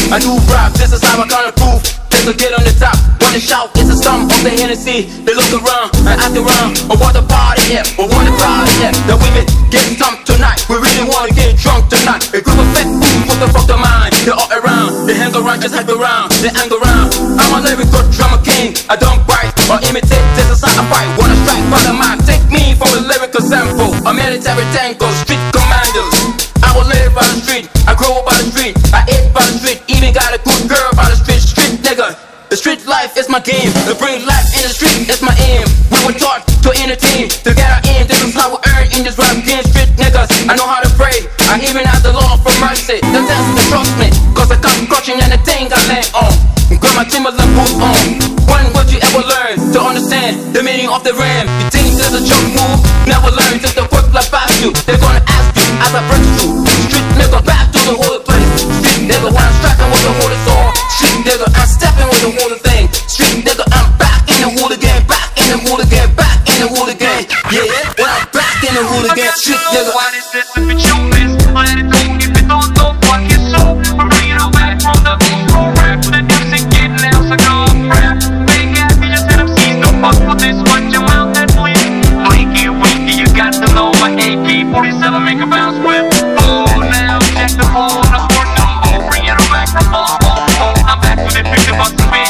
I do rap, this is how I kinda prove. There's a get on the top, wanna shout, it's a sum of the Hennessy. They look around and ask around, or want to party, yeah, or want to party, yeah. The women get stumped tonight, we really wanna get drunk tonight. A group of fat fools, what the fuck the mind? They're all around, they hang around, just hang around, they hang around. I'm a lyrical drummer king, I don't bite or imitate, this is how I fight. Wanna strike by the mind, take me for a lyrical sample. A military tango, street commandos. I will live by the street, I grow up by the street, I ate by the street, even got a good girl by the street, street nigga. The street life is my game, to bring life in the street is my aim. We were taught to entertain, to get our aim, this is how we earn in this rap game. Street niggas, I know how to pray, I even ask the Lord for mercy. The test to trust me, cause I come crushing and the thing I land on. Got my Timberland boots on. When would you ever learn to understand the meaning of the ram? You think there's a joke move? Never learn, just the quick like past you. They're gonna ask you as I break through. Street nigga back to the whole place. Street nigga when I'm strapping with the whole is on. Street nigga I'm stepping with the whole thing. Street nigga I'm back in the hood again. Back in the hood again. Back in the hood again. Yeah, when I'm back in the hood again. Street nigga. What is this if it's your list? Let it go if it don't know fuck it so. I'm bringing it back from the pro rap. The music getting else I go rap. Big ass bitches and MCs don't fuck with this. Watch your mouth and bleed. Blinky winky, you got to know my AK-47 make a bounce with. Oh, now check the phone, I'm working. Oh, bring it back from home. I'm back with it, pick the box to me.